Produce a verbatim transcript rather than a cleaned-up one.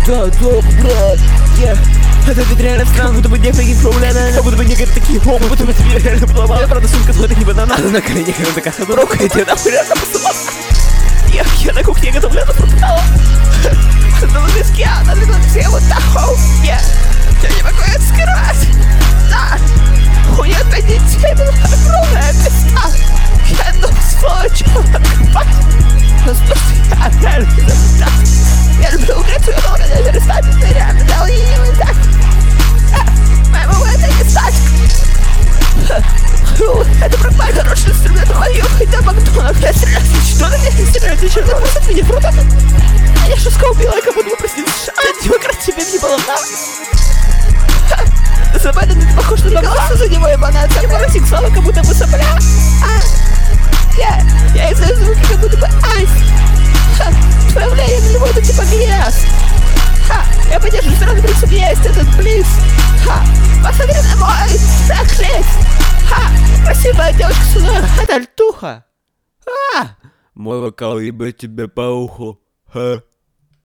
Да, да, брат, я... Это ведь реально странно, будто бы нет таких проблем, как будто бы не говорят такие хомы, будто бы тебе реально поломал. Я правда сумка смотрит не банана, она на коленях, она такая ходорок, и тебе нахуй реально посылала. Я, я на кухне готовлю, она пропитала. На виске, она легла все вот так, я... Я не могу это скрывать. Да, у нее опять детей была огромная пизда. Я ну сволочь, откопать. Но то, что я реально не забыла. Я люблю Грецию, но она не перестать, ты реально дал ей не так. Моему это не стать. Это прокмай хороший инструмент, мою, хотя Макдональдс, я стреляю, что на меня не стреляют, ты черт, просто меня круто. Я шуска убила, как будто бы проснился. А демократ тебе не было, да? Забавно, ты похож на голоса за него, ебанат. Я парасик слава, как будто бы сопля. А, я, я издаю звуки, как будто бы айс. Ха, твое влияние на него это типа грязь. Ха, я поддерживаю сразу принцип есть этот близ. Ха, посмотри на мой трек-лист. Ха, красивая девочка сюда. Это альтуха. А, мой вокал ебет тебе по уху. Ха.